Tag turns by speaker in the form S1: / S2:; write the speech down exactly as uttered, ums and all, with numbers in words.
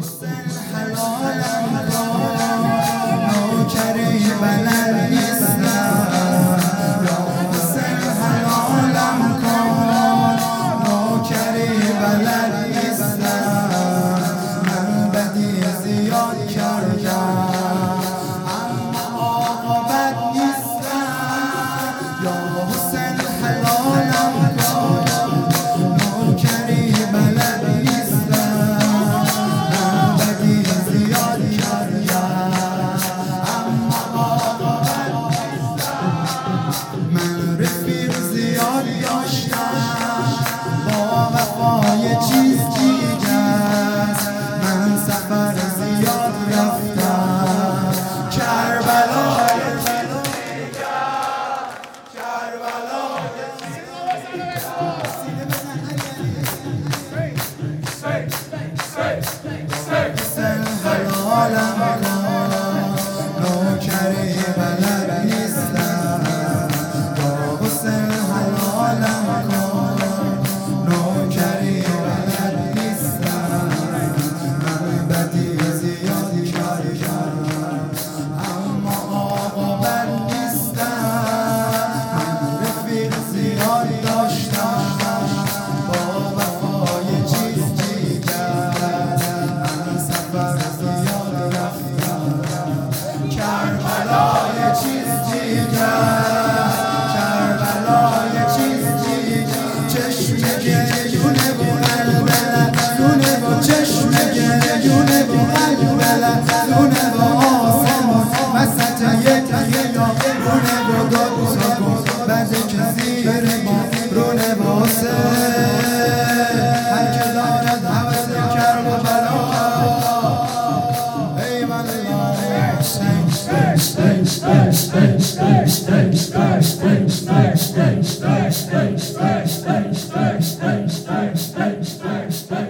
S1: حسین حلالم کن، نوکری بلد نیستم. یا حسین حلالم کن، نوکری بلد نیستم. من بدی زیاد کردم اما آقا بد نیستم. یا حسین حلالم کن، نوکری بلد نیستم. من بدی زیاد کردم اما آقا بد نیستم. من رفیق زیاد داشتم با وفای چیز دیگر. من سفر زیاد رفتم کربلای حسین حلالم کن، نوکری بلد نیستم. یا حسین حلالم کن، نوکری بلد نیستم. من بدی زیاد کردم اما آقا بد نیستم. من رفیق زیاد داشتم با وفای چیز دیگر. من سفر زیاد رفتم کربلای چیز دیگر. کربلای چیز دیگر. چشم گریونه و قلبلونه و چشم گریونه و قلبلونه و آسمان وسط یک خیابونه و دو تا گل بده که زیر ما رونه و هر که دارد حوث کربلا. ایوان الله حسین
S2: Stay, stay, stay, stay, stay, stay, stay, stay, stay, stay, stay, stay, stay, stay, stay, stay, stay, stay, stay, stay.